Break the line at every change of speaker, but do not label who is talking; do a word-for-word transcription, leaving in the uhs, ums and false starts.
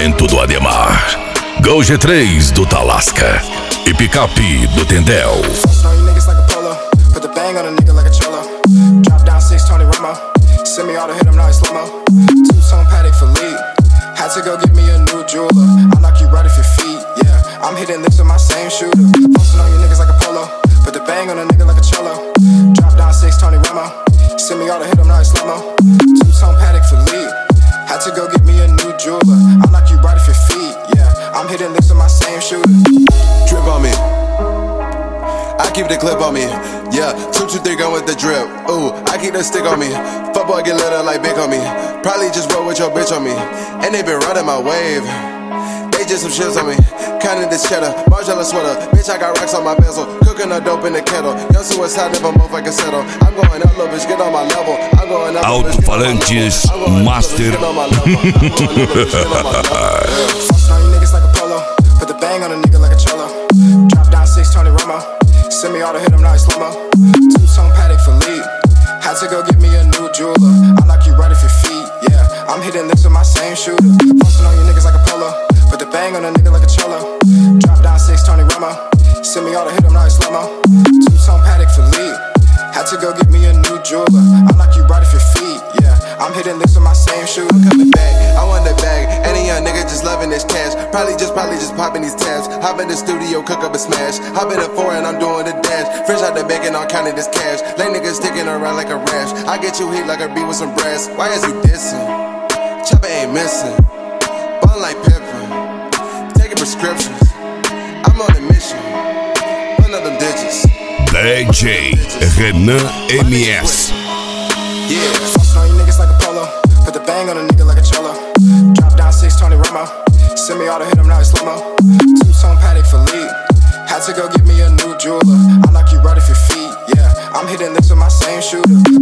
oferecimento do Ademar, Gol G três do Talasca e picape do Tendel.
Had to go get me a new jeweler. I'll knock you right off your feet, yeah. I'm hitting lips with my same shooter. Posting on you niggas like a polo. Put the bang on a nigga like a cello. Drop down six, Tony Remo. Send me all to hit him, now it's slow-mo. Two-tone Patek Philippe. Had to go get me a new jeweler. I'll knock you right off your feet, yeah. I'm hitting lips with my same shooter.
Drip on me. I keep the clip on me. Yeah, two, two, three, gun with the drip. Ooh, I keep the stick on me. Fuck boy, get lit up like big on me. Probably just roll with your bitch on me. And they been riding my wave. They just some shits on me. Counting this cheddar, Margiela sweater. Bitch, I got racks on my bezel. Cooking the dope in the kettle. Young suicide, never move like a settle. I'm going up, little bitch, get on my level. I'm going up,
Alto-falantes Master.
Posting on you niggas like a polo. Put the bang on a nigga like a cello. Drop down six, Tony Remo. Send me all to hit him, now it's slow-mo. Two-tone Patek Philippe. Had to go get me a new jeweler. I'll knock you right off your feet, yeah. I'm hitting lips with my same shooter. Posting on you niggas like a polo. Put the bang on a nigga like a cello. Drop down six, Tony Remo. Send me all to hit him, now it's slow-mo. Two-tone Patek Philippe. Had to go get me a new jeweler. I'll knock you right off your feet, yeah. I'm hitting lips with my same shooter.
I'm coming back, I want the bag. Any young nigga just loving this cash. Probably just, probably just popping these tabs. Hop in the studio, cook up a smash. Hop in the foreign, I'm doing the dash. Fresh out the bacon, I'm counting this cash. Lay niggas sticking around like a rash. I get you heat like a bee with some brass. Why is you dissing? Chopper ain't missing. Ballin' like Pippin. Taking prescriptions. I'm on a mission. One of them digits.
D J Renan M S.
Yeah, posting on you niggas like a polo. Put the bang on a nigga like a cello. Drop down six, Tony Remo. Send me all to hit him, now it's slow-mo. Two-tone Patek Philippe. Had to go get me a new jeweler. I'll knock you right off your feet, yeah. I'm hitting lips with my same shooter.